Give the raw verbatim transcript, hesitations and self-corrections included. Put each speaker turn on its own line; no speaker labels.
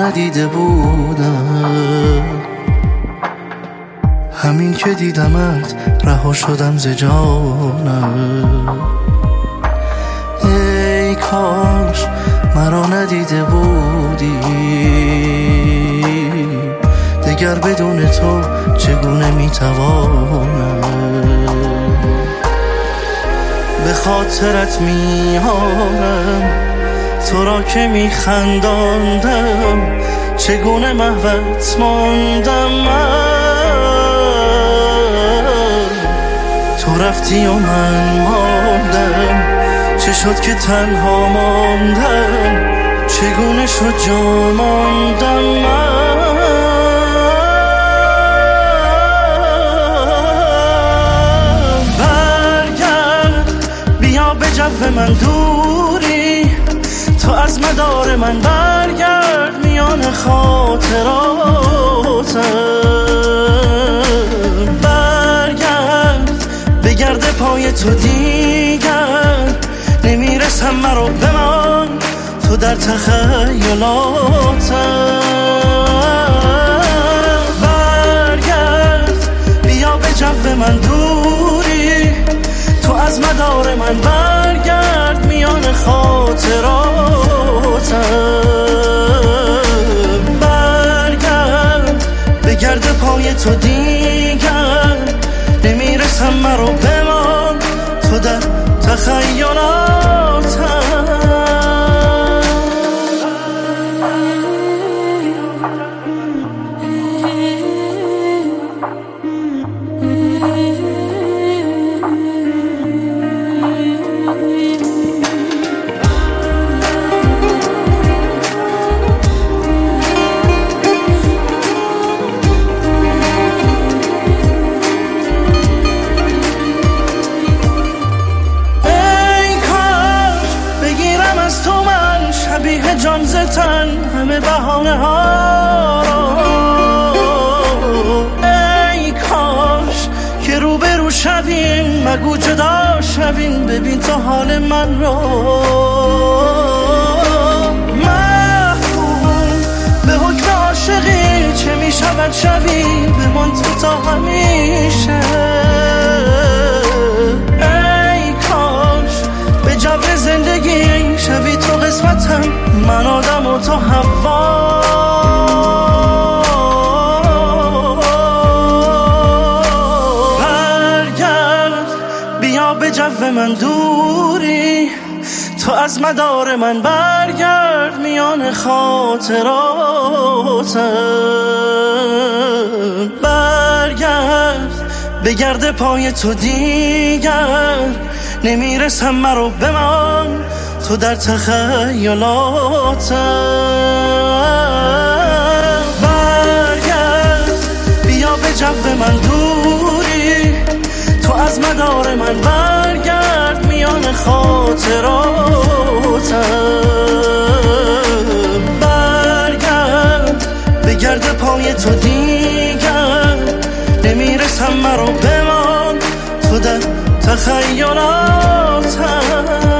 ندیده بودم، همین که دیدمت رها شدم ز جانم. ای کاش مرا ندیده بودی، دگر بدون تو چگونه میتوانم. به خاطرت میارم تو را که میخنداندم، چگونه محوت ماندم من. تو رفتی و من ماندم، چه شد که تنها ماندم، چگونه شد جا ماندم من. برگرد بیا به جو من دوری، تو از مدار من برگرد میان خاطراتم. برگرد بگرد پای تو دیگر، نمیرسم مرا بمان تو در تخیلاتم. برگرد بیا به جو من دوری، تو از مدار من برگرد میان خاطراتم. برگرد بگرد پای تو دیگر، نمیرسم مرا بمان تو در تخیلاتم. شبیه جان ز تن همه بهانه ها رو، ای کاش که رو به رو شویم، مگو جدا شویم، ببین تو حال من رو. محکوم به حکم عاشقی، چه می شود شوی بمان تو تا همیشه. ای کاش به جبر زندگی شوی تو قسمتم، من آدم و تو هوا. برگرد بیا به جو من دوری، تو از مدار من برگرد میان خاطراتم. برگرد بگرد پای تو دیگر، نمیرسم مرا بمان تو در تخیلاتم. برگرد بیا به جو من دوری، تو از مدار من برگرد میان خاطراتم. برگرد بگرد پای تو دیگر، نمیرسم مرا بمان تو در تخیلاتم.